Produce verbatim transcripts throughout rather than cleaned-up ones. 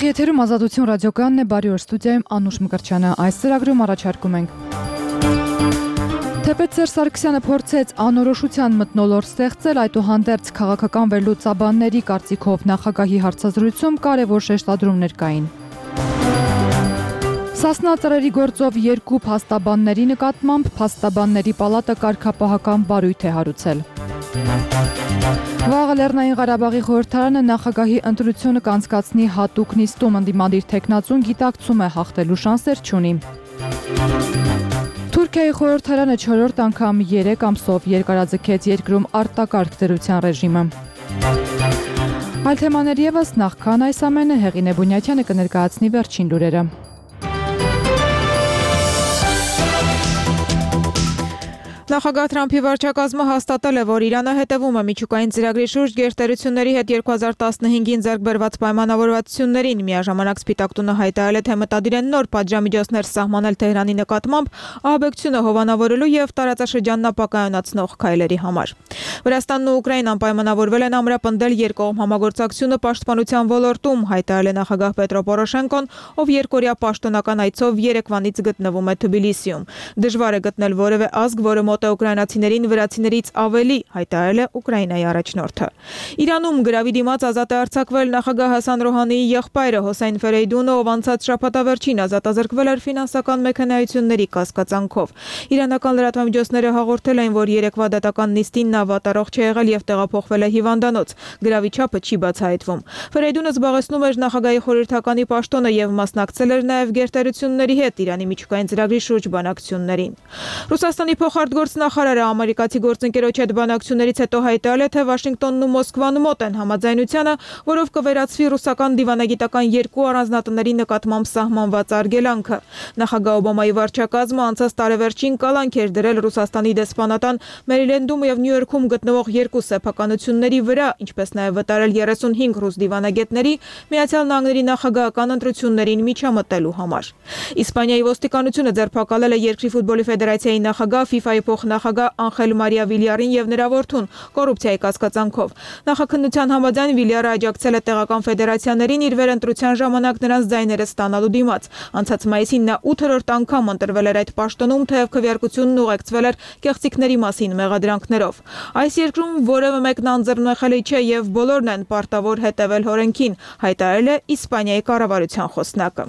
Ուղիղ եթերում Ազատություն ռադիոկայանն է, բարի օր, ստուդիայում Անուշ Մկրտչյանը։ Այս ծրագրում առաջարկում ենք. Թեպետ Սերժ Սարգսյանը փորձեց անորոշության մթնոլորտ ստեղծել, այդուհանդերձ քաղաքական վերլուծաբանների կարծիքով նախագահի հարցազրույցում կարևոր շեշտադրումներ կային։ Սասնա ծռերի գործով երկու փաստաբանների նկատմամբ փաստաբանների պալատը կարգապահական վարույթ է հարուցել։ Վաղը Լեռնային Ղարաբաղի խորհրդարանը նախագահի ընտրությունը կանցկացնի հատուկ նիստում, ընդդիմադիր թեկնածուն գիտակցում է հաղթելու շանսեր չունի։ Թուրքիայի խորհրդարանը չորրորդ անգամ երեք ամսով երկարաձգեց երկրում արտակարգ դրության ռեժիմը։ Այլ թեմաներ ևս, նախքան այս ամենը Հեղինե Բունյաթյանը կներկայացնի վերջին լուրերը։ Նախագահ Թրամփի վարչակազմը հաստատել է, որ Իրանը հետևում է միջուկային ծրագրի շուրջ գերտերությունների հետ երկու հազար տասնհինգին ձեռք բերված պայմանավորվածություններին, միաժամանակ Սպիտակ տունը հայտարարել է, թե մտադիր են նոր պատժամիջոցներ սահմանել Թեհրանի նկատմամբ ահաբեկչությունը հովանավորելու եւ տարածաշրջանն ապակայունացնող քայլերի համար։ Վրաստանն ու Ուկրաինան պայմանավորվել են ամրապնդել երկկողմ համագործակցությունը պաշտպանության ոլորտում, հայտարարել է նախագահ Պետրո Պորոշենկոն, ով երկօրյա պաշտոնական այցով երեկվանից գտնվում է Թբիլիսիում։ Դժվար է գտնել որևէ ազգ, որը մոտ է ուկրաինացիներին վրացիներից ավելի, հայտարարել է Ուկրաինայի առաջնորդը։ Իրանում գրավի դիմաց ազատ է արձակվել նախագահ Հասան Ռոհանիի եղբայրը Հոսեյն Ֆերեյդունը, ով անցած շաբաթավերջին ազատազրկվել էր ֆինանսական մեքենայությունների կասկածանքով։ Իրանական լրատվամիջոցները հաղորդել էին, որ երեկվա դատական նիստին նա վատառողջ չէ եղել եւ տեղափոխվել է հիվանդանոց։ Գրավի չափը չի բացահայտվում։ Ֆերեյդունը զբաղեցնում էր նախագահի խորհրդականի պաշտոնը եւ մասնակցել էր նաեւ գերտերությունների հետ Իրանի միջուկային ծրագրի շուրջ բանակցություններին։ Ռուսաստանի փոխարտգործնախարարը ամերիկացի գործընկերոջ հետ բանակցություններից հետո հայտարարել է, թե Վաշինգտոնն ու Մոսկվան մոտ են համաձայնությանը, որով կվերացվի ռուսական դիվանագիտական երկու առանձնատների նկատմամբ սահմանված արգելանքը։ Նախագահ Օբամայի վարչակազմը անցած տարեվերջին կալանք էր դրել Ռուսաստանի դեսպանատան Մերիլենդում եւ Նյու Յորքում գտնվող երկու սեփականությունների վրա, ինչպես նաեւ վտարել երեսունհինգ ռուս դիվանագետների Միացյալ Նահանգների նախագահական ընտրություններին միջամտելու համար։ Իսպանիայի ոստիկանությունը ձերբակալել է երկրի ֆուտբոլի ֆեդերացիայի նախագահ, ֆիֆայի փոխնախագահ Անխել Մարիա Վիլյարին եւ նրա որդուն կոռուպցիայի կասկածանքով։ Նախաքննության համաձայն Վիլյարը աջակցել է տեղական ֆեդերացիաներին իր վերընտրության ժամանակ նրանց ձայները ստանալու դիմաց։ Անցած մայիսին նա ութերորդ անգամ ընտրվել էր այդ պաշտոնում, թեև քվեարկությունն ուղեկցվել էր կեղծիքների մասին մեղադրանքներով։ Այս երկրում որևէ մեկն անձեռնմխելի չէ եւ բոլորն են պարտավոր հետևել օրենքին, հայտարարել է Իսպանիայի կառավարության խոսնակը։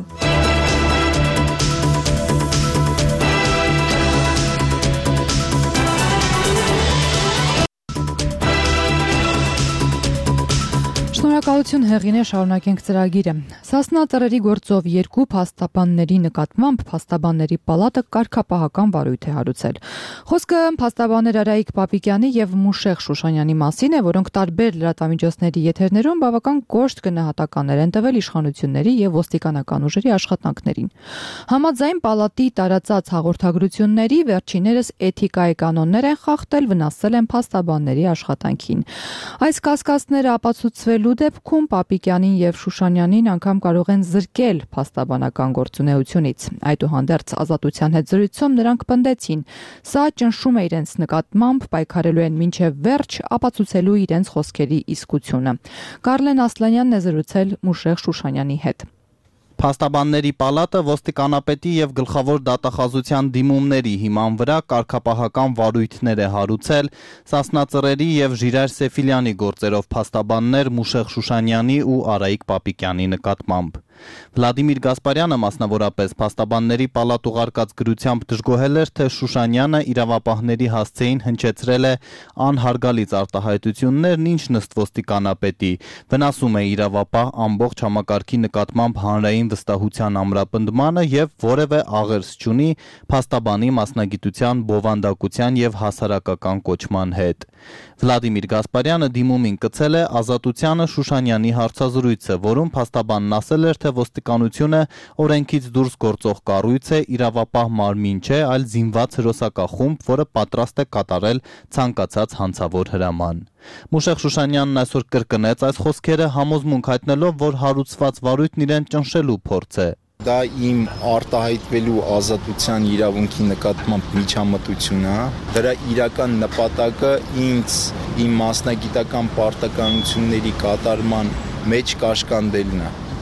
Շնորհակալություն Հեղինե, շարունակենք ծրագիրը։ Սասնա ծռերի գործով երկու փաստաբանների նկատմամբ փաստաբանների պալատը կարգապահական վարույթ է հարուցել։ Խոսքը փաստաբաններ Արայիկ Պապիկյանի եւ Մուշեղ Շուշանյանի մասին է, որոնք տարբեր լրատվամիջոցների եթերներում բավական կոշտ գնահատականներ են տվել իշխանությունների եւ ոստիկանական ուժերի աշխատանքներին։ Համաձայն պալատի տարածած հաղորդագրությունների վերջիներս էթիկայի կանոններ են խախտել, վնասել են փաստաբանների աշխատանքին։ Այս կասկածները ապացուցվելու դեպքում Պապիկյանին եւ Շուշանյանին անգամ կարող են զրկել փաստաբանական գործունեությունից։ Այդուհանդերձ Ազատության հետ զրույցում նրանք պնդեցին, սա ճնշում է իրենց նկատմամբ, պայքարելու են մինչև վերջ, ապացուցելու իրենց խոսքերի իսկությունը։ Կարլեն Ասլանյանն է զրուցել Մուշեղ Շուշանյանի հետ։ Փաստաբանների պալատը ոստիկանապետի եւ գլխավոր դատախազության դիմումների հիման վրա կարգապահական վարույթներ է հարուցել Սասնա ծռերի եւ Ժիրայր Սեֆիլյանի գործերով փաստաբաններ Մուշեղ Շուշանյանի ու Արայիկ Պապիկյանի նկատմամբ։ Վլադիմիր Գասպարյանը մասնավորապես փաստաբանների պալատ ուղարկած գրությամբ դժգոհել էր, թե Շուշանյանը իրավապահների հասցեին հնչեցրել է անհարգալից արտահայտություններն, ինչն ըստ ոստիկանապետի վնասում է իրավապահ ամբողջ համակարգի նկատմամբ հանրային վստահության ամրապնդմանը եւ որևէ աղերս չունի փաստաբանի մասնագիտության բովանդակության եւ հասարակական կոչման հետ։ Վլադիմիր Գասպարյանը դիմումին կցել է Ազատությանը Շուշանյանի հարցազրույցը, որում փաստաբանն ասել էր, թե ոստիկանությունը օրենքից դուրս գործող կառույց է, իրավապահ մարմին չէ, այլ զինված հրոսակախումբ, որը պատրաստ է կատարել ցանկացած հանցավոր հրաման։ Մուշեղ Շուշանյանն այսօր կրկնեց այս խոսքերը, համոզմունք հայտնելով, որ հարուցված վարույթն իրեն ճնշելու փորձ է։ Դա իմ արտահայտվելու ազատության իրավունքի նկատմամբ միջամտություն է։ Դրա իրական նպատակը ինձ իմ մասնագիտական պարտականությունների կատարման մեջ կաշկանդելն է։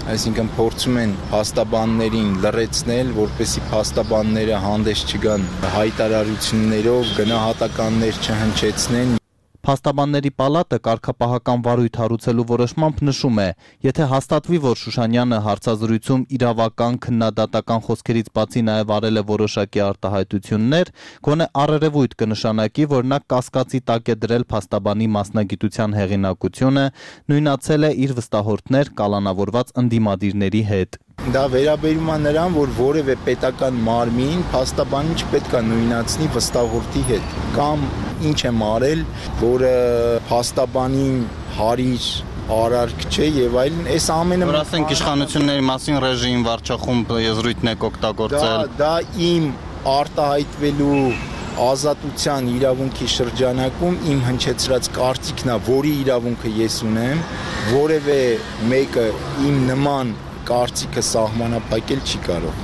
այսինքն փորձում են փաստաբաններին լրացնել, որպեսզի փաստաբանները հանդես չգան հայտարարություններով, գնահատականներ չհնչեցնեն։ Փաստաբանների պալատը կարգապահական վարույթ հարուցելու որոշմամբ նշում է, եթե հաստատվի, որ Շուշանյանը հարցազրույցում իրավական քննադատական խոսքերից բացի նաև արել է որոշակի արտահայտություններ, գոնե առերևույթ կնշանակի, որ նա կասկածի տակ է դրել փաստաբանի մասնագիտության հեղինակությունը, նույնացել է իր վստահորդներ կալանավորված ընդդիմադիրների հետ։ Դա վերաբերում է նրան, որ որևէ պետական մարմին փաստաբանին չպետք է նույնացնի վստահորդի հետ, կամ ինչ եմ արել, որը փաստաբանին հարիր արարք չէ եւ այլն, այս ամենը որ ասենք իշխանությունների մասին ռեժիմ վարչախումբ եզրույթն է օգտագործել։ Դա դա իմ արտահայտվելու ազատության իրավունքի շրջանակում իմ հնչեցրած կարծիքն է, որի իրավունքը ես ունեմ, որևէ մեկը իմ նման կարծիքը սահմանափակել չի կարող։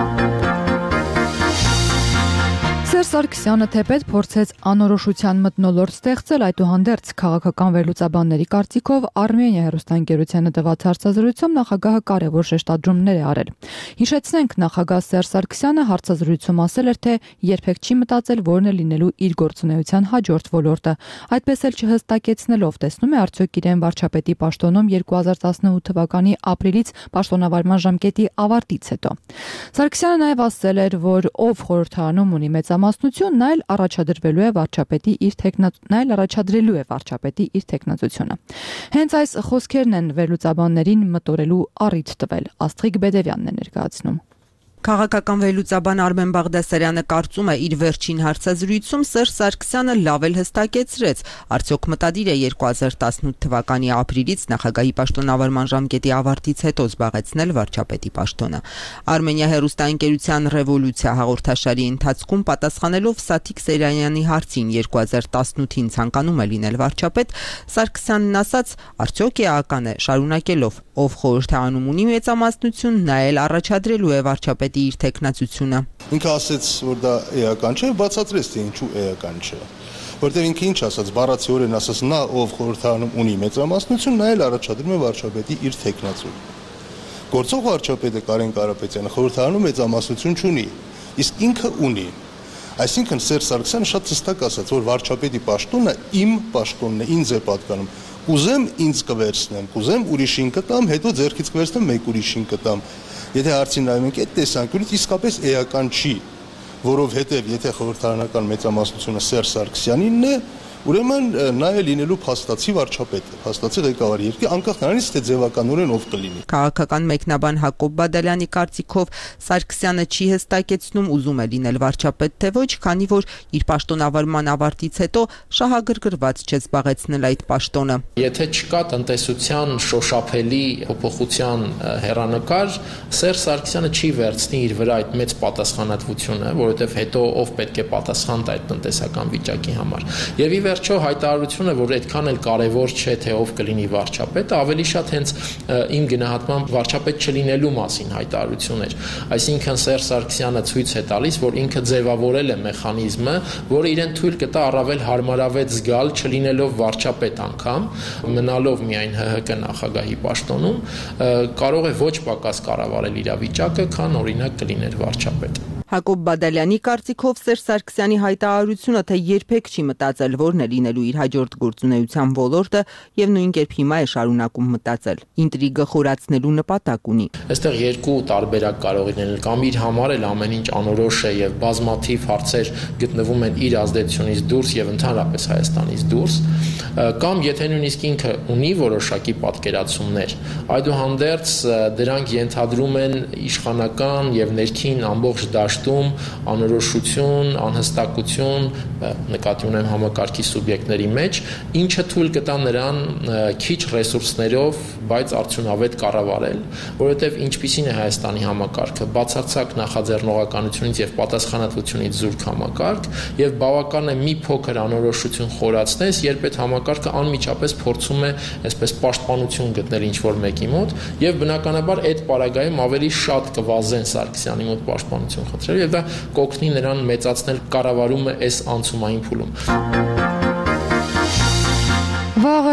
Սերժ Սարգսյանը թեպետ փորձեց անորոշության մթնոլորտ ստեղծել, այդուհանդերձ քաղաքական վերլուծաբանների կարծիքով Armenia հեռուստաընկերությանը տված հարցազրույցում նախագահը կարևոր շեշտադրումներ է արել։ Հիշեցնենք, նախագահ Սերժ Սարգսյանը հարցազրույցում ասել էր, թե երբեք չի մտածել որն է լինելու իր գործունեության հաջորդ ոլորտը, այդպես էլ չհստակեցնելով տեսնում է արդյոք իրեն վարչապետի պաշտոնում երկու հազար տասնութ թվականի ապրիլից պաշտոնավարման ժամկետի ավարտից հետո։ Սարգսյանը նաև ասել էր, որ ով խորհրդարանում ունի մեծամասնություն, նա էլ առաջադրվելու է վարչապետի իր թեկնածությունը, նա էլ առաջադրելու է վարչապետի իր թեկնածությունը։ Հենց այս խոսքերն են վերլուծաբաններին մտորելու առիթ տվել։ Աստղիկ Բեդևյանն է ներկայացնում։ Քաղաքական վերլուծաբան Արմեն Բաղդասարյանը կարծում է, իր վերջին հարցազրույցում Սերժ Սարգսյանը լավ էլ հստակեցրեց, արդյոք մտադիր է երկու հազար տասնութ թվականի ապրիլից նախագահի պաշտոնավարման ժամկետի ավարտից հետո զբաղեցնել վարչապետի պաշտոնը։ Armenia հեռուստաընկերության ռևոլյուցիա հաղորդաշարի ընթացքում պատասխանելով Սաթիկ Սերանյանի հարցին երկու հազար տասնութին ցանկանում է լինել վարչապետ, Սարգսյանն ասաց, արդյոք էական է, շարունակելով, ով խորհրդարանում ունի մեծամասնություն, նա էլ առաջադրելու է վարչապետի իր թեկնածությունը։ Ինքը ասաց, որ դա էական չէ, բացատրեց, թե ինչու էական չէ։ Որտեղ ինքը ինչ ասաց, բառացիորեն ասաց, նա ով խորհրդարանում ունի մեծամասնություն, նա էլ առաջադրում է վարչապետի իր թեկնածուն։ Գործող վարչապետը Կարեն Կարապետյանը խորհրդարանում մեծամասնություն չունի, իսկ ինքը ունի։ Այսինքն Սերժ Սարգսյանը շատ հստակ ասաց, որ վարչապետի պաշտոնը իմ պաշտոնն է, ինձ է պատկանում։ Կուզեմ ինձ կվերցնեմ, կուզեմ ուրիշին կտամ, հետո ձեռքից կվերցնեմ մեկ ուրիշին կտամ։ Եթե հարցին նայում ենք այդ տեսանկյունից իսկապես էական չի, որովհետև եթե խորհրդարանական մեծամասնությունը Սերժ Սարգսյանինն է, ուրեմն նա է լինելու փաստացի վարչապետը, փաստացի ղեկավարի երկրի, անկախ նրանից թե ձևականորեն ով կլինի։ Քաղաքական մեկնաբան Հակոբ Բադալյանի կարծիքով Սարգսյանը չի հստակեցնում ուզում է լինել վարչապետ թե ոչ, քանի որ իր պաշտոնավարման ավարտից հետո շահագրգռված չէ զբաղեցնել այդ պաշտոնը։ Եթե չկա տնտեսության շոշափելի փոփոխության հեռանկար, Սերժ Սարգսյանը չի վերցնի իր վրա այդ մեծ պատասխանատվությունը, որովհետև հետո ով պետք է պատասխան տա այդ տնտեսական վիճակի համար։ Եվ ի վերջո հայտարարությունը, որ այդքան էլ կարևոր չէ, թե ով կլինի վարչապետը, ավելի շատ հենց իմ գնահատմամբ վարչապետ չլինելու մասին հայտարարություն էր։ Այսինքն Սերժ Սարգսյանը ցույց է տալիս, որ ինքը ձևավորել է մեխանիզմը, որը իրեն թույլ կտա առավել հարմարավետ զգալ, չլինելով վարչապետ անգամ, մնալով միայն Հ Հ Կ նախագահի պաշտոնում, կարող է ոչ պակաս կառավարել իրավիճակը, քան օրինակ կլիներ վարչապետ։ Հակոբ Բադալյանի կարծիքով Սերժ Սարգսյանի հայտարարությունը, թե երբեք չի մտածել որն է լինելու իր հաջորդ գործունեության ոլորտը եւ նույն կերպ հիմա է շարունակում մտածել, ինտրիգը խորացնելու նպատակ ունի։ Այստեղ երկու տարբերակ կարող է լինել, կամ իր համար էլ ամեն ինչ անորոշ է եւ բազմաթիվ հարցեր գտնվում են իր ազդեցությունից դուրս եւ ընդհանրապես Հայաստանից դուրս, կամ եթե նույնիսկ ինքը ունի որոշակի պատկերացումներ, այդուհանդերձ դրանք ենթադրում են իշխանական եւ ներքին ամբողջ դաշտում անորոշություն, անհստակություն, նկատի ունեմ համակարգի սուբյեկտների մեջ, ինչը թույլ կտա նրան քիչ ռեսուրսներով, բայց արդյունավետ կառավարել, որովհետև ինչպիսին է Հայաստանի համակարգը, բացարձակ նախաձեռնողականությունից եւ պատասխանատվությունից զուրկ համակարգ, եւ բավական է մի փոքր անորոշություն խորացնես, երբ այդ համակարգը անմիջապես փորձում է այսպես պաշտպանություն գտնել ինչ-որ մեկի մոտ, եւ բնականաբար այդ պարագայում ավելի շատ կվազեն Սարգսյանի մոտ պաշտպանություն խնդրել եւ դա կօգնի նրան մեծացնել կառավարումը այս անցումային փուլում։ Վաղը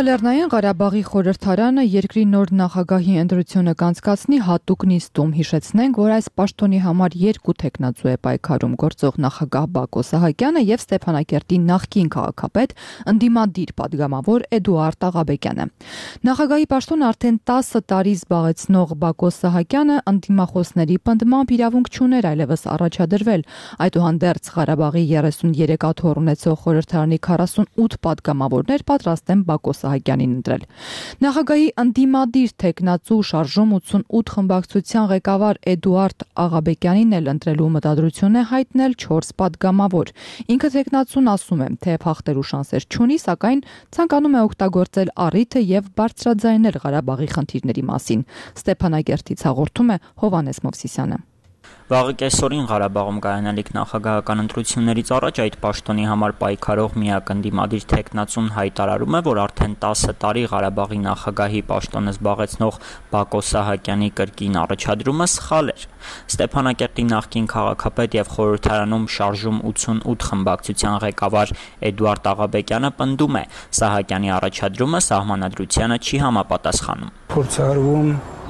Լեռնային Ղարաբաղի խորհրդարանը երկրի նոր նախագահի ընտրությունը կանցկացնի հատուկ նիստում։ Հիշեցնենք, որ այս պաշտոնի համար երկու թեկնածու է պայքարում գործող նախագահ Բակո Սահակյանը եւ Ստեփանակերտի նախկին քաղաքապետ ընդդիմադիր падգամավոր Էդուարդ Աղաբեկյանը։ Նախագահի պաշտոնը արդեն տասը տարի զբաղեցնող Բակո Սահակյանը ընդդիմախոսների պնդմամբ իրավունք չուներ այլևս առաջադրվել։ Այդուհանդերձ Ղարաբաղի երեսուներեք աթոռ ունեցող խորհրդարանի քառասունութ падգամավորներ պատրաստ են Բակո Սահակյանին ընտրել։ Նախագահի ընդդիմադիր թեկնածու շարժում ութսունութ խմբակցության ղեկավար Էդուարդ Աղաբեկյանին էլ ընտրելու մտադրություն է հայտնել չորս падգամավոր։ Ինքը թեկնածուն ասում է, թե հաղթելու շանսեր չունի, սակայն ցանկանում է օգտագործել առիթը եւ բարձրաձայնել Ղարաբաղի խնդիրների մասին։ Ստեփանակերտից հաղորդում է Հովհաննես Մովսիսյանը։ Վաղը կեսօրին Ղարաբաղում կայանալիք նախագահական ընտրություններից առաջ այդ պաշտոնի համար պայքարող միակ ընդդիմադիր թեկնածուն հայտարարում է, որ արդեն տասը տարի Ղարաբաղի նախագահի պաշտոնը զբաղեցնող Բակո Սահակյանի կրկին առաջադրումը սխալ էր։ Ստեփանակերտի նախկին քաղաքապետ եւ խորհրդարանում շարժում ութսունութ խմբակցության ղեկավար Էդուարդ Աղաբեկյանը պնդում է, Սահակյանի առաջադրումը սահմանադրությանը չի համապատասխանում։ Փորձարվում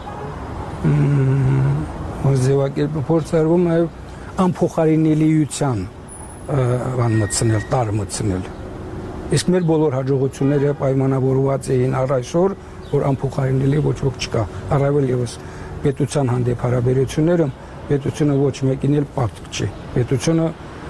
Ձևակերպը փորձարվում է անփոխարինելիության բան մտցնել, տար մտցնել։ Իսկ մեր բոլոր հաջողությունները պայմանավորված էին առ այսօր, որ անփոխարինելի ոչ ոք չկա։ Առավել եւս պետության հանդեպ հարաբերությունները պետությունը ոչ մեկին էլ պատկ չի։ Պետությունը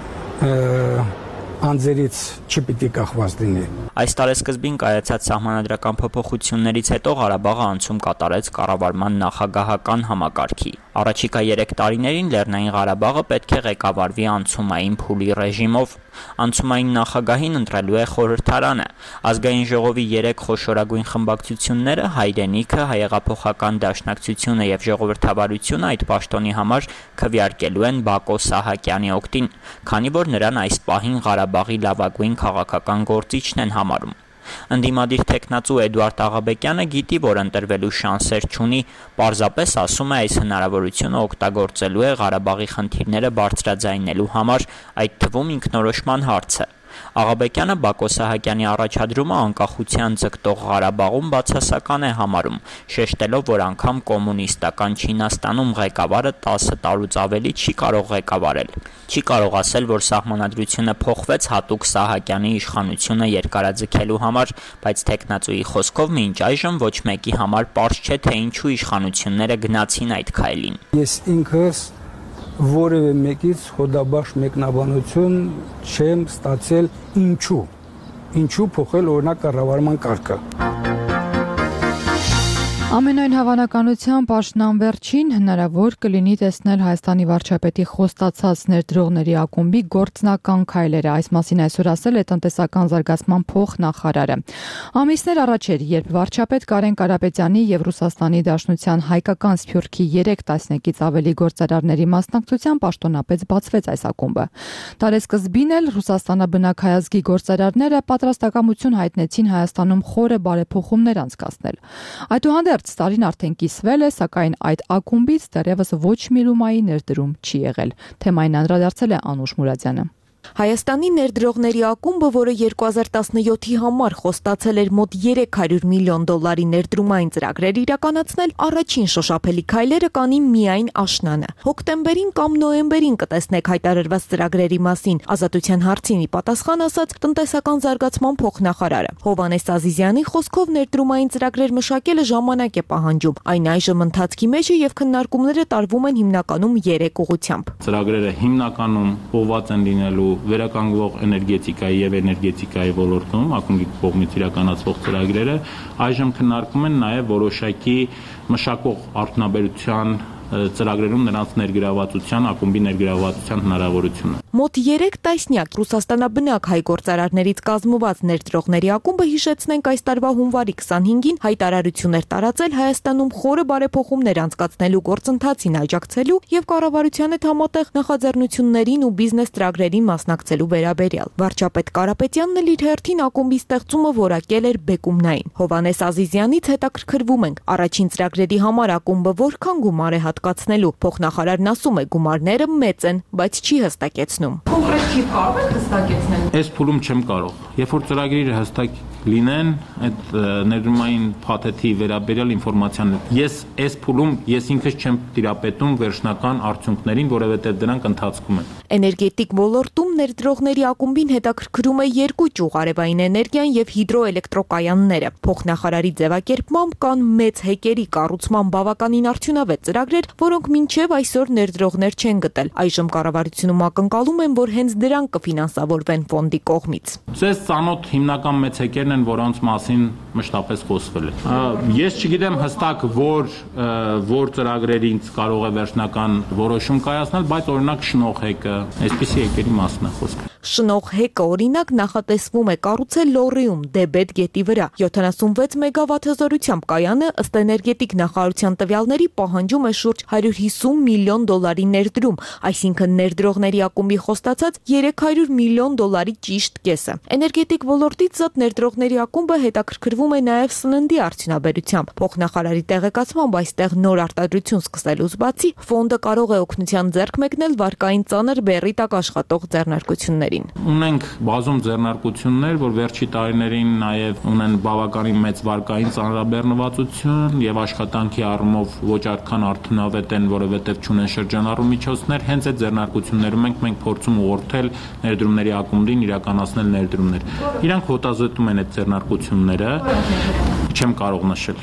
անձերից չպիտի կախված լինի։ Այս տարեսկզբին կայացած սահմանադրական փոփոխություններից հետո Ղարաբաղը անցում կատարեց կառավարման նախագահական համակարգի։ Առաջիկա երեք տարիներին Լեռնային Ղարաբաղը պետք է ղեկավարվի անցումային փուլի ռեժիմով։ Անցումային նախագահին ընտրելու է խորհրդարանը։ Ազգային ժողովի երեք խոշորագույն խմբակցությունները՝ Հայրենիքը, Հայեղափոխական դաշնակցությունը եւ Ժողովրդավարությունը այդ պաշտոնի համար քվեարկելու են Բակո Սահակյանի օգտին, քանի որ նրան այս պահին Ղարաբաղի լավագույն քաղաքական գործիչն են համարում։ Ընդդիմադիր թեկնածու Էդուարդ Աղաբեկյանը գիտի, որ ընտրվելու շանսեր չունի, պարզապես ասում է այս հնարավորությունը օգտագործելու է Ղարաբաղի խնդիրները բարձրաձայնելու համար, այդ թվում ինքնորոշման հարցը։ Աղաբեկյանը Բակո Սահակյանի առաջադրումը անկախության ձգտող Ղարաբաղում բացասական է համարում, շեշտելով, որ անգամ կոմունիստական Չինաստանում ղեկավարը տասը տարուց ավելի չի կարող ղեկավարել։ Չի կարող ասել, որ սահմանադրությունը փոխվեց հատուկ Սահակյանի իշխանությունը երկարաձգելու համար, բայց թեկնածուի խոսքով մինչ այժմ ոչ մեկի համար պարզ չէ, թե ինչու իշխանությունները գնացին այդ քայլին։ Ես ինքս որևէ մեկից խոդաբաշ մեկնաբանություն չեմ ստացել ինչու ինչու փոխել օրինակ կառավարման կարգը։ Ամենայն հավանականությամբ աշնանվերջին հնարավոր կլինի տեսնել Հայաստանի վարչապետի խոստացած ներդրողների ակումբի գործնական քայլերը։ Այս մասին այսօր ասել է տնտեսական զարգացման փոխնախարարը։ Ամիսներ առաջ էր, երբ վարչապետ Կարեն Կարապետյանի եւ Ռուսաստանի Դաշնության հայկական Սփյուռքի երեք տասնյակից ավելի գործարարների մասնակցությամբ պաշտոնապես բացվեց այս ակումբը։ Տարեսկզբին էլ Ռուսաստանաբնակ հայազգի գործարարները պատրաստակամություն հայտնեցին Հայաստանում խորը բարեփոխումներ անցկացնել։ Այդուհանդերձ Ստալին արդեն կիսվել է, սակայն այդ ակումբից դեռևս ոչ մի լումայի ներդրում չի եղել։ Թեմային անդրադարձել է Անուշ Մուրադյանը։ Հայաստանի ներդրողների ակումբը, որը երկու հազար տասնյոթի համար խոստացել էր մոտ երեք հարյուր միլիոն դոլարի ներդրումային ծրագրեր իրականացնել, առաջին շոշափելի քայլերը կանի միայն աշնանը։ Հոկտեմբերին կամ նոյեմբերին կտեսնեք հայտարարված ծրագրերի մասին, Ազատության հարցին ի պատասխան ասաց տնտեսական զարգացման փոխնախարարը։ Հովհաննես Ազիզյանի խոսքով ներդրումային ծրագրեր մշակելը ժամանակ է պահանջում, այն այժմ ընթացքի մեջ է եւ քննարկումները տարվում են հիմնականում երեք ուղղությամբ։ Ծրագրերը հիմնականում ուղղված են լինելու վերականգնվող էներգետիկայի եւ էներգետիկայի ոլորտում ակումբի կողմից իրականացվող ծրագրերը այժմ քննարկում են նաեւ որոշակի մշակող արդյունաբերության ծրագրերում նրանց ներգրավվածության, ակումբի ներգրավվածության հնարավորությունը։ Մոտ երեք տասնյակ Ռուսաստանաբնակ հայ գործարարներից կազմված ներդրողների ակումբը, հիշեցնենք, այս տարվա հունվարի քսանհինգին հայտարարություն էր տարածել Հայաստանում խորը բարեփոխումներ անցկացնելու գործընթացին աջակցելու եւ կառավարության հետ համատեղ նախաձեռնություններին ու բիզնես ծրագրերին մասնակցելու վերաբերյալ։ Վարչապետ Կարապետյանն էլ իր հերթին ակումբի ստեղծումը որակել էր բեկումնային։ Հովհաննես Ազիզյանից հետաքրքրվում ենք, առաջին ծրագրերի համար ակումբը որքան գումար է հատկացնելու։ Փոխնախարարն ասում է, գումարները մեծ են, բայց չի հստակեցնում վերջնում։ Կոնկրետ թիվ կարող եք հստակեցնել։ Այս փուլում չեմ կարող։ Երբ որ ծրագրերը հստակ լինեն, այդ ներդրումային փաթեթի վերաբերյալ ինֆորմացիան ես այս փուլում ես ինքս չեմ տիրապետում վերջնական արդյունքներին, որովհետև դրանք ընթացքում են։ Էներգետիկ ոլորտում ներդրողների ակումբին հետաքրքրում է երկու ճյուղ՝ արևային էներգիան եւ հիդրոէլեկտրոկայանները։ Փոխնախարարի ձևակերպմամբ կան մեծ հեկերի կառուցման բավականին արդյունավետ ծրագրեր, որոնք մինչև այսօր ներդրողներ չեն գտել։ Այժմ կառավարությունում ակնկալում են, որ հենց դրանք կֆինանսավորվեն ֆոնդի կողմից։ Ձեզ ծանոթ հիմնական մեծ հեկերն են, որոնց մասին մշտապես խոսվել է։ Ես չգիտեմ հստակ որ որ ծրագրերից կարող է վերջնական որոշում կայացնել, բայց օրինակ շնող հեկը, այսպիսի հեկերի մասն է խոսքը։ Շնող հեկը օրինակ նախատեսվում է կառուցել Լոռիում Դեբետ գետի վրա։ յոթանասունվեց մեգավատ հզորությամբ կայանը ըստ էներգետիկ նախարարության տվյալների պահանջում է շուրջ հարյուր հիսուն միլիոն դոլարի ներդրում, այսինքն ներդրողների ակումբի խոստացած երեք հարյուր միլիոն դոլարի ճիշտ կեսը։ Էներգետիկ ոլորտից զատ ներդրողների ակումբը հետաքրքրվում է նաև սննդի արդյունաբերությամբ։ Փոխնախարարի տեղեկացմամբ այստեղ նոր արտադրություն սկսելուց բացի ֆոնդը կարող է օգնության ձեռք մեկնել վարկային ծանր բեռի տակ աշխատող ձեռնարկությունների։ Ունենք բազում ձեռնարկություններ, որ վերջի տարիներին նաև ունեն բավականին մեծ վարկային ծանրաբեռնվածություն եւ աշխատանքի առումով ոչ այդքան արդյունավետ են, որովհետեւ չունեն շրջանառու միջոցներ, հենց այդ ձեռնարկություններում ենք մենք փորձում ուղղորդել ներդրումների ակումբին իրականացնել ներդրումներ։ Իրանք հոտազոտում են այդ ձեռնարկությունները, չեմ կարող նշել։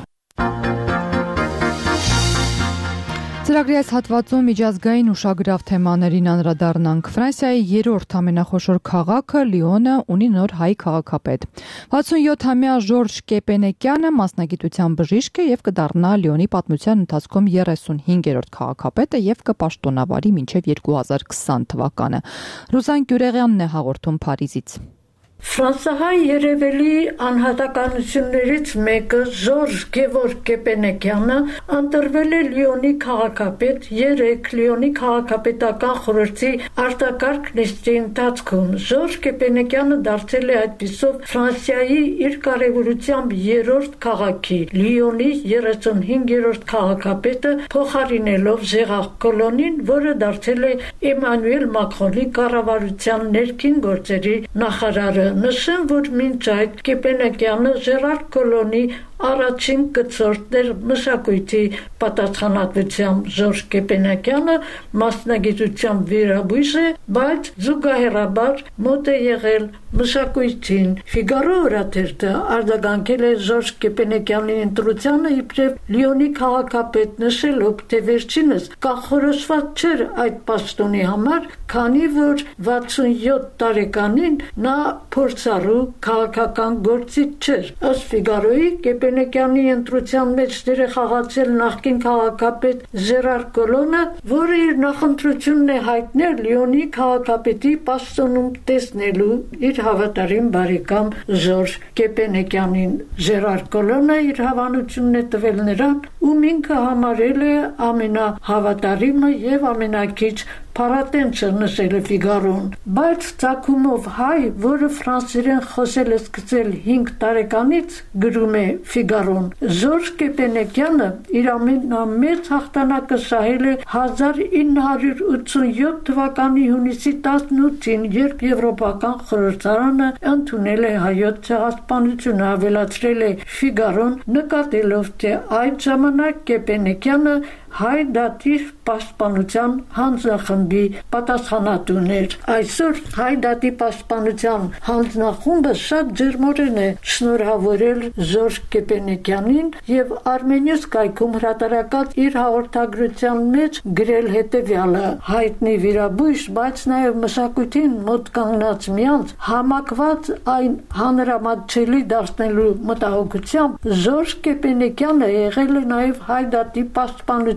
Ծրագրի այս հատվածում միջազգային ուշագրավ թեմաներին անդրադառնանք։ Ֆրանսիայի երրորդ ամենախոշոր քաղաքը Լիոնը ունի նոր հայ քաղաքապետ։ վաթսունյոթամյա Ժորժ Կեպենեկյանը մասնագիտության բժիշկ է եւ կդառնա Լիոնի պատմության ընթացքում երեսունհինգերորդ քաղաքապետը եւ կպաշտոնավարի մինչեւ երկու հազար քսան թվականը։ Ռուզան Գյուրեղյանն է հաղորդում Փարիզից։ Ֆրանսահայ երևելի անհատականություններից մեկը Ժորժ Գևորգ Կեպենեկյանը ընտրվել է Լիոնի քաղաքապետ երեք Լիոնի քաղաքապետական խորհրդի արտակարգ նիստի ընթացքում։ Ժորժ Կեպենեկյանը դարձել է այդպիսով Ֆրանսիայի իր կարևորությամբ երրորդ քաղաքի Լիոնի երեսունհինգերորդ քաղաքապետը, փոխարինելով Ժերար Կոլոնին, որը դարձել է Էմանուել Մակրոնի կառավարության ներքին գործերի նախարարը։ Նշեմ, որ մինչ այդ Կեպենեկյանը Ժերար Կոլոնի առաջին կցորդն էր մշակույթի պատասխանատվությամբ։ Ժորժ Կեպենեկյանը մասնագիտությամբ վիրաբույժ է, բայց զուգահեռաբար մոտ է եղել մշակույթին։ Ֆիգարո օրաթերթը արձագանքել է Ժորժ Կեպենեկյանի ընտրությանը իբրև Լիոնի քաղաքապետ, նշելով, թե վերջինս կանխորոշված չէր այդ պաշտոնի համար, քանի որ վաթսունյոթ տարեկանին նա փորձառու քաղաքական գործիչ չէր։ Ըստ Ֆիգարոյի Կեպենեկյանի ընտրության մեջ դեր է խաղացել նախկին քաղաքապետ Ժերար Կոլոնը, որը իր նախընտրությունն է հայտնել Լիոնի քաղաքապետի պաշտոնում տեսնելու իր հավատարիմ բարեկամ Ժորժ Կեպենեկյանին։ Ժերար Կոլոնը իր հավանությունն է տվել նրան, ում ինքը համարել է ամենահավատարիմը եւ ամենակիչ Փարատենչը, նշել է Ֆիգարոն, բայց ցակումով հայ, որը ֆրանսերեն խոսել է սկսել հինգ տարեկանից, գրում է Ֆիգարոն, Ժորժ Կեպենեկյանը իր ամենամեծ հաղթանակը շահել է հազար ինը հարյուր ութսունյոթ թվականի հունիսի տասնութին, երբ Եվրոպական խորհրդարանը ընդունել է հայոց ցեղասպանությունը, ավելացրել է Ֆիգարոն, նկատելով, թե այդ ժամանակ Կեպենեկյանը հայ դատի պաշտպանության հանձնախմբի պատասխանատուն էր։ Այսօր հայ դատի պաշտպանության հանձնախումբը շատ ջերմորեն է շնորհավորել Ժորժ Կեպենեկյանին եւ Armenius կայքում հրատարակած իր հաղորդագրության մեջ գրել հետեւյալը. հայտնի վիրաբույժ, բայց նաեւ մշակույթին մոտ կանգնած միանց համակված այն հանրամատչելի դարձնելու մտահոգությամբ Ժորժ Կեպենեկյանը եղել է նաեւ հայ դատի պաշտպանության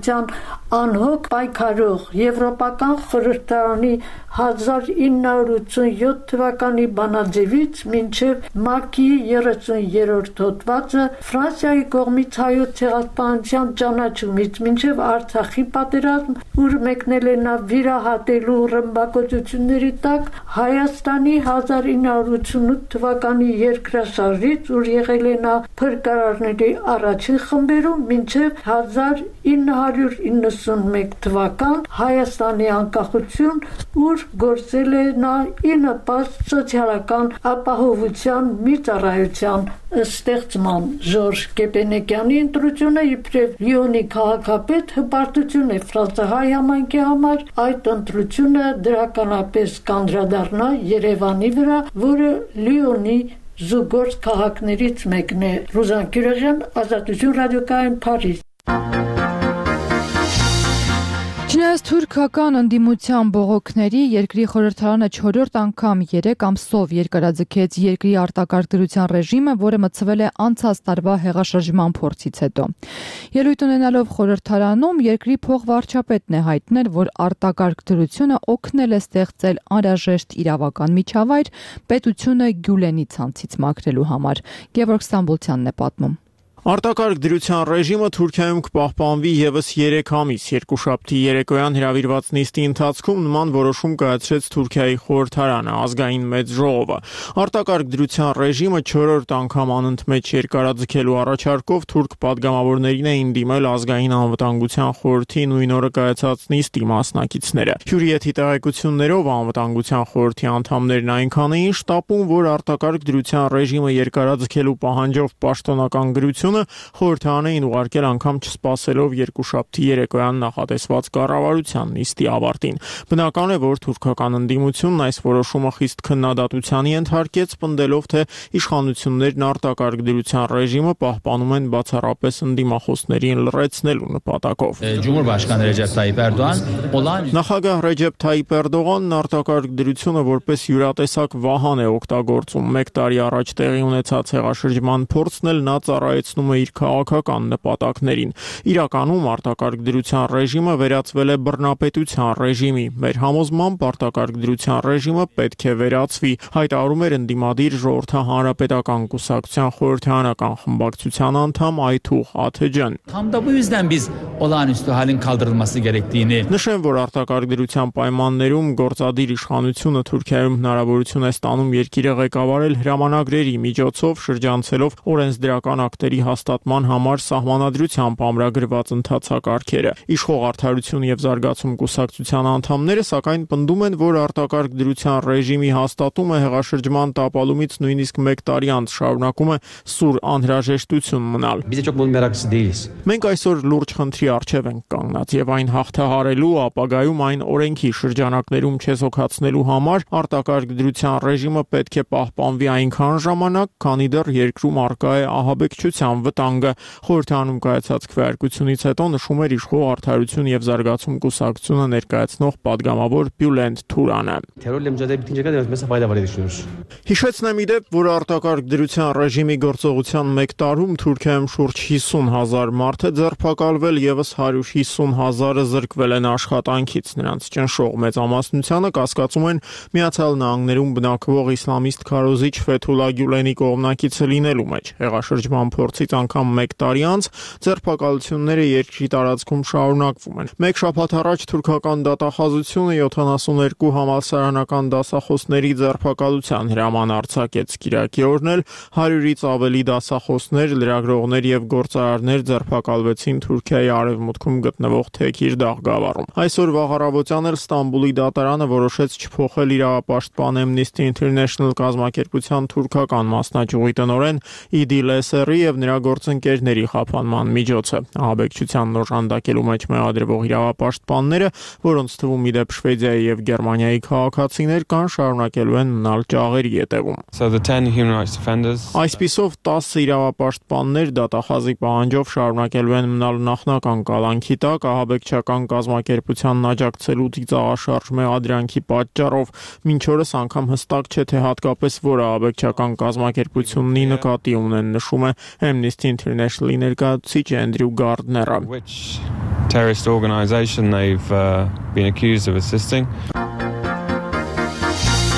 անհոգ պայքարող Եվրոպական խորհրդարանի հազար ինը հարյուր ութսունյոթ թվականի բանաձևից մինչև ՄԱԿ-ի երեսուներորդ հոդվածը, Ֆրանսիայի կողմից հայոց ցեղասպանության ճանաչումից մինչև Արցախի պատերազմ, ուր մեկնել է նա վիրահատելու ռմբակոծությունների տակ, Հայաստանի հազար ինը հարյուր ութսունութ թվականի երկրաշարժից, ուր եղել է նա փրկարարների առաջին խմբերում, մինչև հազար ինը հարյուր հինգ հարյուր իննսունմեկ թվական Հայաստանի անկախություն, ուր գործել է նա ի նպաստ սոցիալական ապահովության մի ծառայության ստեղծման։ Ժորժ Կեպենեկյանի ընտրությունը իբրև Լիոնի քաղաքապետ հպարտություն է ֆրանսահայ համայնքի համար, այդ ընտրությունը դրականապես կանդրադառնա Երևանի վրա, որը Լիոնի զուգործ քաղաքներից մեկն է։ Ռուզան Կիրոժյան, Ազատություն ռադիոկայան, Փարիզ։ Չնայած թուրքական ընդդիմության բողոքների երկրի խորհրդարանը չորրորդ անգամ երեք ամսով երկարաձգեց երկրի արտակարգ դրության ռեժիմը, որը մցվել է անցած տարվա հեղաշրջման փորձից հետո։ Ելույթ ունենալով խորհրդարանում երկրի փոխվարչապետն է հայտնել, որ արտակարգ դրությունը օգնել է ստեղծել անհրաժեշտ իրավական միջավայր պետությունը Գյուլենի ցանցից մաքրելու համար։ Գևորգ Ստամբոլցյանն է պատմում։ Արտակարգ դրության ռեժիմը Թուրքիայում կպահպանվի ևս երեք ամիս։ Երկուշաբթի երեկոյան հրավիրված նիստի ընթացքում նման որոշում կայացրեց Թուրքիայի խորհրդարանը, ազգային մեծ ժողովը։ Արտակարգ դրության ռեժիմը չորրորդ անգամ անընդմեջ երկարաձգելու առաջարկով թուրք падգամավորներին էին դիմել ազգային անվտանգության խորհրդի նույն օրը կայացած նիստի մասնակիցները։ Հյուրիեթի տեղեկություններով անվտանգության խորհրդի անդամներն այնքան էին շտապում, որ արտակարգ դրության ռեժիմը երկարաձգելու պահանջով պաշտոնական գրություն խորհրդարան էին ուղարկել անգամ չսպասելով երկուշաբթի երեկոյան նախատեսված կառավարության նիստի ավարտին։ Բնական է, որ թուրքական ընդդիմությունն այս որոշումը խիստ քննադատությանի ենթարկեց, պնդելով, թե իշխանություններն արտակարգ դրության ռեժիմը պահպանում են բացառապես ընդդիմախոսներին լռեցնելու նպատակով։ Նախագահ Ռեջեփ Թայիպ Էրդողանն արտակարգ դրությունը որպես յուրատեսակ վահան է օգտագործում։ Մեկ տարի առաջ տեղի ունեցած հեղաշրջման փորձն էլ նա ծառայեցնում իր քաղաքական նպատակներին։ Իրականում արտակարգ դրության ռեժիմը վերածվել է բռնապետության ռեժիմի։ Մեր համոզմամբ արտակարգ դրության ռեժիմը պետք է վերածվի, հայտարարում էր ընդդիմադիր ժողովրդահանրապետական կուսակցության խորհրդարանական խմբակցության անդամ Այթուղ Աթեջան։ Նշեմ, որ արտակարգ դրության պայմաններում գործադիր իշխանությունը Թուրքիայում հնարավորություն է ստանում երկիրը ղեկավարել հրամանագրերի միջոցով, շրջանցելով օրենսդրական ակտերի հաստատման համար սահմանադրությամբ ամրագրված ընթացակարգերը։ Իշխող Արդարություն եւ Զարգացում կուսակցության անդամները սակայն պնդում են, որ արտակարգ դրության ռեժիմի հաստատումը հեղաշրջման տապալումից նույնիսկ մեկ տարի անց շարունակում է սուր անհրաժեշտություն մնալ։ Մենք այսօր լուրջ խնդրի առջև ենք կանգնած եւ այն հաղթահարելու, ապագայում այն օրենքի շրջանակներում չեզոքացնելու համար արտակարգ դրության ռեժիմը պետք է պահպանվի այնքան ժամանակ, քանի դեռ երկրում առկա է ահաբեկչության վտանգը։ Խորհրդարանում կայացած քվեարկությունից հետո նշում էր իշխող Արդարություն եւ Զարգացում կուսակցությունը ներկայացնող падգամավոր Բյուլենդ Թուրանը։ Հիշեցնեմ ի դեպ, որ արտակարգ դրության ռեժիմի գործողության մեկ տարում Թուրքիայում շուրջ հիսուն հազար մարդ է ձերբակալվել, եւս հարյուր հիսուն հազարը զրկվել են աշխատանքից։ Նրանց ճնշող մեծամասնությանը կասկածում են Միացյալ Նահանգներում բնակվող իսլամիստ քարոզիչ Ֆեթուլա Գյուլենի կողմնակիցը լինելու մեջ։ Հեղաշրջման փորձից անգամ մեկ տարի անց ձերբակալությունները երկրի տարածքում շարունակվում են։ Մեկ շաբաթ առաջ թուրքական դատախազությունը յոթանասուներկու համալսարանական դասախոսների ձերբակալության հրաման արձակեց։ Կիրակի օրն էլ հարյուրից ավելի դասախոսներ, լրագրողներ եւ գործարարներ ձերբակալվեցին Թուրքիայի արևմուտքում գտնվող Թեքիր Դաղգավառում։ Այսօր վաղ առավոտյան էլ Ստամբուլի դատարանը որոշեց չփոխել իրավապաշտպան Amnesty International կազմակերպության թուրքական մասնաճյուղի տնօրեն Իդիլ Էսերի եւ նրա գործընկերների խափանման միջոցը։ Ահաբեկչության օժանդակելու մեջ մեղադրվող իրավապաշտպանները, որոնց թվում ի դեպ Շվեդիայի եւ Գերմանիայի քաղաքացիներ կան, շարունակելու են մնալ ճաղերի ետևում։ Այսպիսով տասը իրավապաշտպաններ դատախազի պահանջով շարունակելու են մնալ նախնական կալանքի տակ ահաբեկչական կազմակերպությանն աջակցելու ծիծաղաշարժ մեղադրանքի պատճառով։ Մինչ օրս անգամ հստակ չէ, թե հատկապես որ ահաբեկչական կազմակերպություննի նկատի ունեն, նշում է Amnesty International-ի ներկայացուցիչ Էնդրյու Գարդները։ Terrorist organization they've uh, been accused of assisting.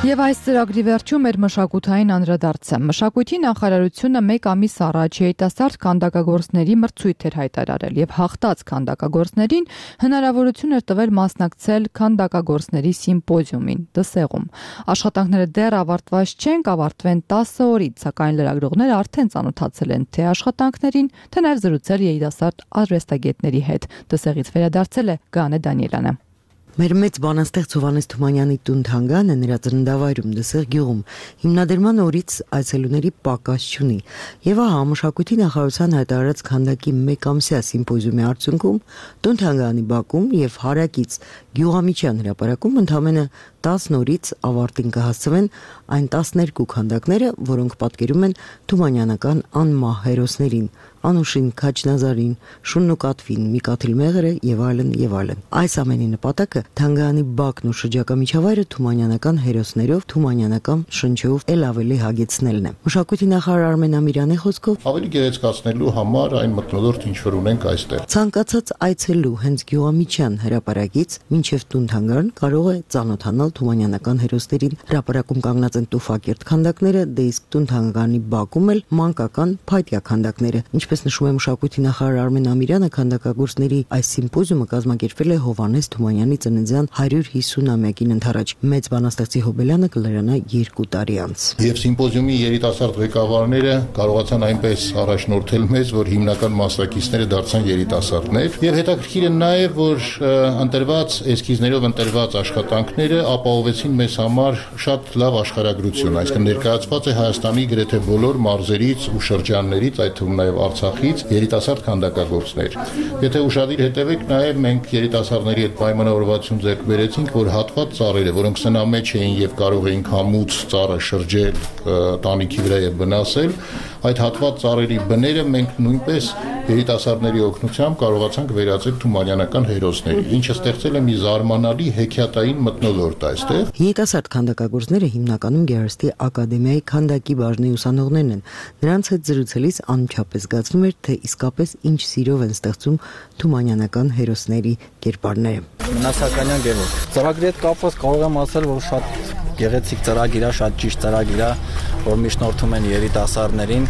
Եվ այս ծրագրի վերջում էր մշակութային անդրադարձը։ Մշակույթի նախարարությունը մեկ ամիս առաջ երիտասարդ քանդակագործների մրցույթ էր հայտարարել եւ հաղթած քանդակագործներին հնարավորություն էր տվել մասնակցել քանդակագործների սիմպոզիումին Դսեղում։ Աշխատանքները դեռ ավարտված չեն, կավարտվեն տասը օրից, սակայն լրագրողները արդեն ծանոթացել են թե աշխատանքներին, թե նաեւ զրուցել երիտասարդ արվեստագետների հետ։ Դսեղից վերադարձել է Գանե Դանիելյանը։ Մեր մեծ բանաստեղծ Հովհաննես Թումանյանի տուն-թանգարանը նրա ծննդավայրում Դսեղ գյուղում հիմնադրման օրից այցելուների պակաս չունի եւ ահա մշակույթի նախարարության հայտարարած քանդակի մեկամսյա սիմպոզիումի արդյունքում տուն-թանգարանի բակում եւ հարակից Գյուղամիջյան հրապարակում ընդամենը տասը օրից ավարտին կհասցվեն այն տասներկու քանդակները, որոնք պատկերում են թումանյանական անմահ հերոսներին՝ Անուշին, Քաչնազարին, Շունն ու Կատվին, Միկաթիլ Մեղրը եւ այլն եւ այլն։ Այս ամենի նպատակը թանգարանի բակն ու շրջակա միջավայրը թումանյանական հերոսներով, թումանյանական շնչով ել ավելի հագեցնելն է։ Մշակույթի նախարար Արմեն Ամիրյանի խոսքով ավելի գեղեցկացնելու համար այն մթնոլորտ, ինչ որ ունենք այստեղ։ Ցանկացած այցելու հենց Գյուղամիջյան հրապարակից մինչև տուն-թանգարան կարող է ծանոթանալ թումանյանական հերոսներին։ Հրապարակում կանգնած են տուֆակերտ քանդակները, դե իսկ տուն-թանգարանի բակում էլ մանկական փայտյա քանդակները։ Ինչպես նշում է մշակույթի նախարար Արմեն Ամիրյանը, քանդակագործների այս սիմպոզիումը կազմակերպվել է Հովհաննես Թումանյանի ծննդյան հարյուր հիսունամյակին ընթരാճ։ Մեծ բանաստեղծի հոբելյանը կլրանա երկու տարի անց։ Եվ սիմպոզիումի երիտասարդ ղեկավարները կարողացան այնպես առաջնորդել մեզ, որ հիմնական մասնակիցները դարձան երիտասարդներ, եւ հետաքրքիր է նաեւ, որ ընտրված էսքիզներով ընտրված աշխատանքները ապահովեցին մեզ համար շատ լավ աշխարհագրություն, այսինքն ներկայացված է Հայաստանի գրեթե բոլոր մարզերից ու շրջաններից, այդ թվում նաեւ Արցախից երիտասարդ քանդակագործներ։ Եթե ուշադիր հետևեք, նաեւ մենք երիտասարդների հետ պայմանավորվածություն ձեռք բերեցինք, որ հատված ծառերը, որոնք սնամեջ էին եւ կարող էին քամուց ծառը շրջել տանիքի վրա եւ վնասել, այդ հատված ծառերի բները մենք նույնպես երիտասարդների օգնությամբ կարողացանք վերածել թումանյանական հերոսների, ինչը ստեղծել է մի զարմանալի հեքիաթային մթնոլորտ այստեղ։ Երիտասարդ քանդակագործները հիմնականում Գեղարվեստի ակադեմիայի քանդակի բաժնի ուսանողներն են։ Նրանց հետ զրուցելիս անմիջապես զգացվում էր, թե իսկապես ինչ սիրով են ստեղծում թումանյանական հերոսների կերպարները։ Մնասականյան Գևորգ։ Ծրագրի հետ կապված կարող եմ ասել, որ շատ գեղեցիկ ծրագիր է, շատ ճիշտ ծրագիր է, որ միջնորդում են երիտասարդներին,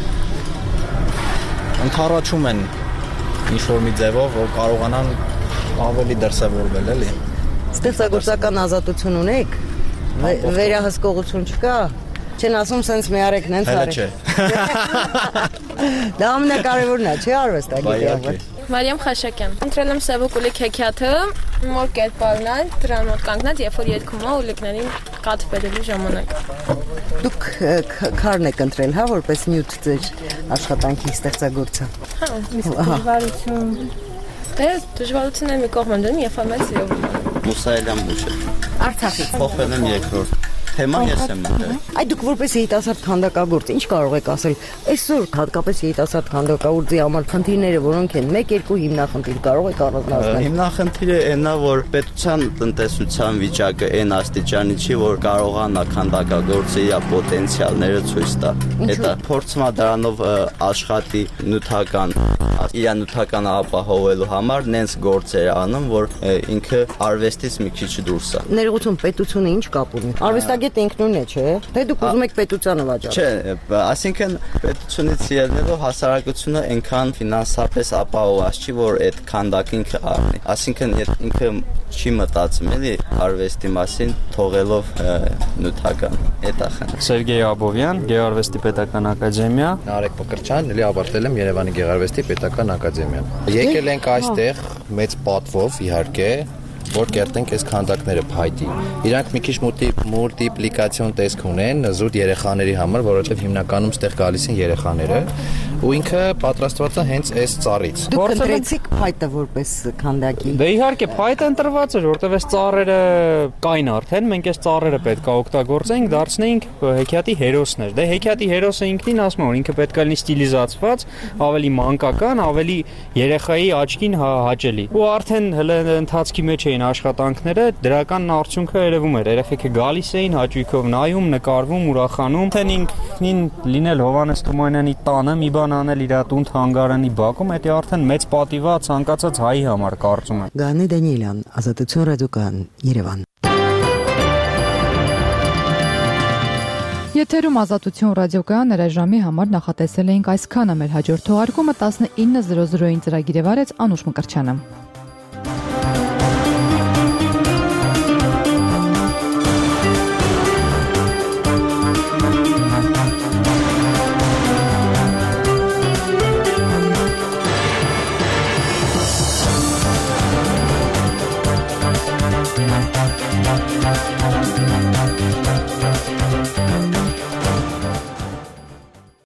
ընդառաջում են ինչ-որ մի ձևով, որ կարողանան ավելի դրսևորվել, էլի։ Ստեղծագործական ազատություն ունեք, վերահսկողություն չկա, չեն ասում սենց մի արեք, նենց արեք։ Դա ամենակարևորն է, չէ՞ արվեստագետի։ Մարիամ Խաշակյան։ Ընտրել եմ Սևոկուլիկ հեքիաթը, մոր կերպարն է, դրան մոտ կանգնած, երբ որ երգում է ուլիկներին կաթ բերելու ժամանակ։ Դուք քարն եք ընտրել, հա, որպես նյութ ձեր աշխատանքի ստեղծագործը։ Հա, դժվարություն։ Դե դժվարությունները մի կողմ եմ դնում, երբ որ մեծ սիրով եմ։ Մուսայելյան Մուշե։ Արցախից։ Փոխվել եմ երկրորդ։ Թեման ես եմ դրել։ Այդ դուք որպես երիտասարդ քանդակագործ ինչ կարող եք ասել այսօր հատկապես երիտասարդ քանդակագործի համար խնդիրները որոնք են, մեկ-երկու հիմնախնդիր կարող եք առանձնացնել։ Հիմնախնդիրը այնա, որ պետության տնտեսության վիճակը այն աստիճանի չի, որ կարողանա քանդակագործը իր պոտենցիալները ցույց տա։ Դա փորձում է դրանով աշխատի նյութական իր նյութական ապահովելու համար նենց գործեր անում, որ ինքը արվեստից մի քիչ դուրս է։ Ներողություն, պետությունը ինչ կապ ունի։ Արվեստագետը ինքնուրույն է, չէ՞։ Թե դուք ուզում եք պետությանը վաճառել։ Չէ, այսինքն պետությունից ելնելով հասարակությունը այնքան ֆինանսապես ապահովված չի, որ այդ քանդակին կառնի։ Այսինքն ինքը չի մտածում էլի արվեստի մասին, թողելով նյութական։ Էտա խնդիրը։ Սերգեյ Աբովյան, Գեղարվեստի պետական ակադեմիա։ Նարեկ Պկրչյան, էլի ավարտել եմ Երևանի Գեղարվեստի պետական ակադեմիան։ Եկել ենք այստեղ մեծ պատվով, իհարկե, որ կերտենք այս քանդակները փայտի։ Իրանք մի քիչ մուլտիպլիկացիոն տեսք ունեն զուտ երեխաների համար, որովհետև հիմնականում ստեղ գալիս են երեխաները, ու ինքը պատրաստված է հենց այս ծառից։ Դուք ընտրեցիք փայտը որպես քանդակի։ Դե իհարկե փայտը ընտրված էր, որովհետև այս ծառերը կային արդեն, մենք այս ծառերը պետք է օգտագործենք, դարձնեինք հեքիաթի հերոսներ։ Դե հեքիաթի հերոսը ինքնին ասում է, որ ինքը պետք է լինի ստիլիզացված, ավելի մանկական, ավելի երեխայի աչքին հաճելի։ Ու արդեն հələ ընթացքի մեջ էին աշխատանքները, դրական արդյունքը երևում էր։ Երեխեքը գալիս էին հաճույքով նայում, նկարվում, ուրախանում։ Թեն ինքնին լինել Հովհաննես Թումանյանի տանը, մի բան անել իր տուն թանգարանի բակում, դա արդեն մեծ պատիվ է ցանկացած հայի համար, կարծում եմ։ Գանե Դանիելյան, Ազատություն ռադիոկայան, Երևան։ Եթերում Ազատություն ռադիոկայան երաժամի համար նախատեսել էինք այսքանը, մեր հաջորդ թողարկումը տասնինը զրո զրոին ծրագիրը վարեց Անուշ Մկրտչյանը։